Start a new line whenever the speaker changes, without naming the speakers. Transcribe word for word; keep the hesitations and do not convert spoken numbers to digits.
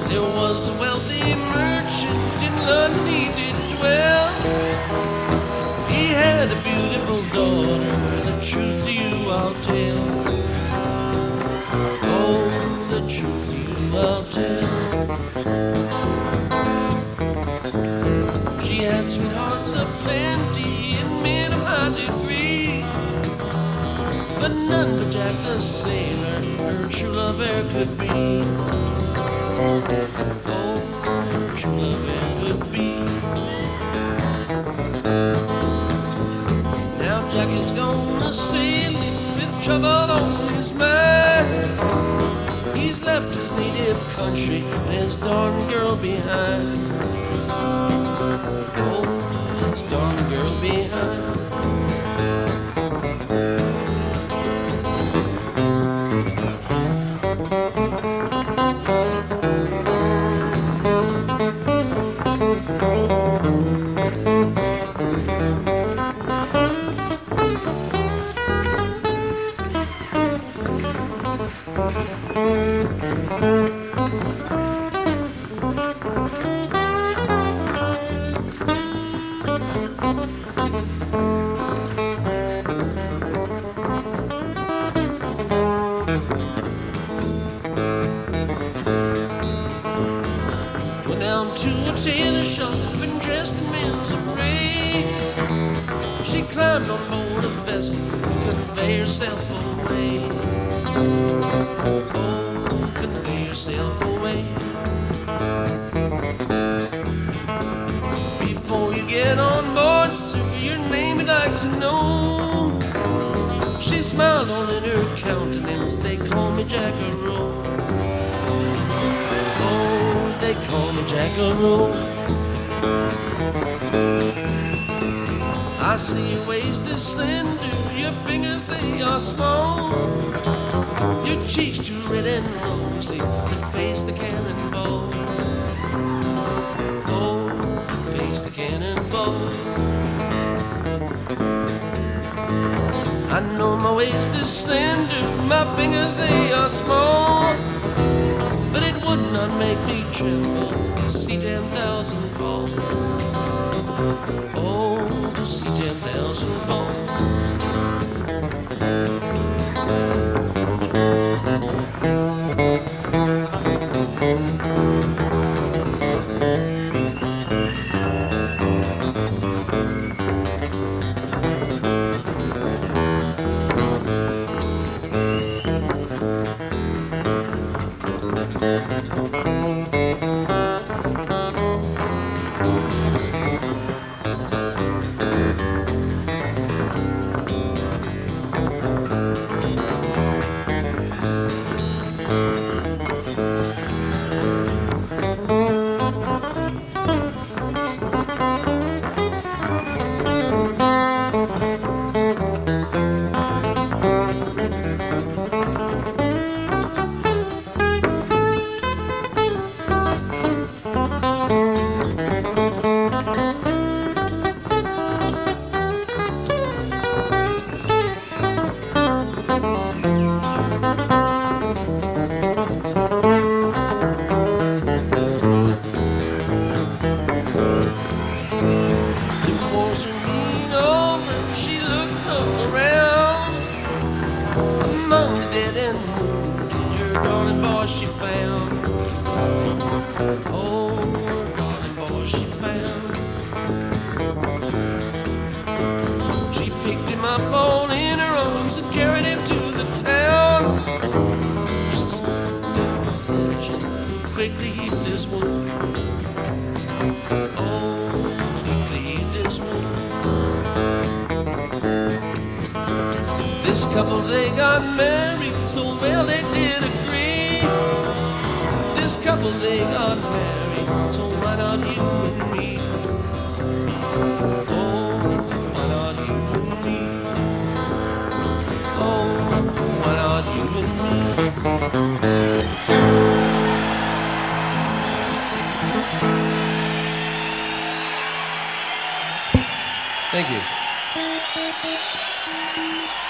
There was a wealthy merchant in London he did dwell. He had a beautiful daughter, the truth to you I'll tell. Oh, the truth to you I'll tell. She had sweethearts aplenty and men of high degree, but none but Jack the sailor her true love e'er could be. Oh, her true love e'er could be. Now Jack is gone a-sailing with trouble on his mind. He's left his native country and his darn girl behind. Oh, his darn girl behind. I see your waist is slender, your fingers they are small, your cheeks too red and rosy to face the cannonball. Oh, to face the cannonball. I know my waist is slender, my fingers they are small, but it would not make me tremble to see ten thousand fall. Oh, to see ten thousand fall.
Thank you.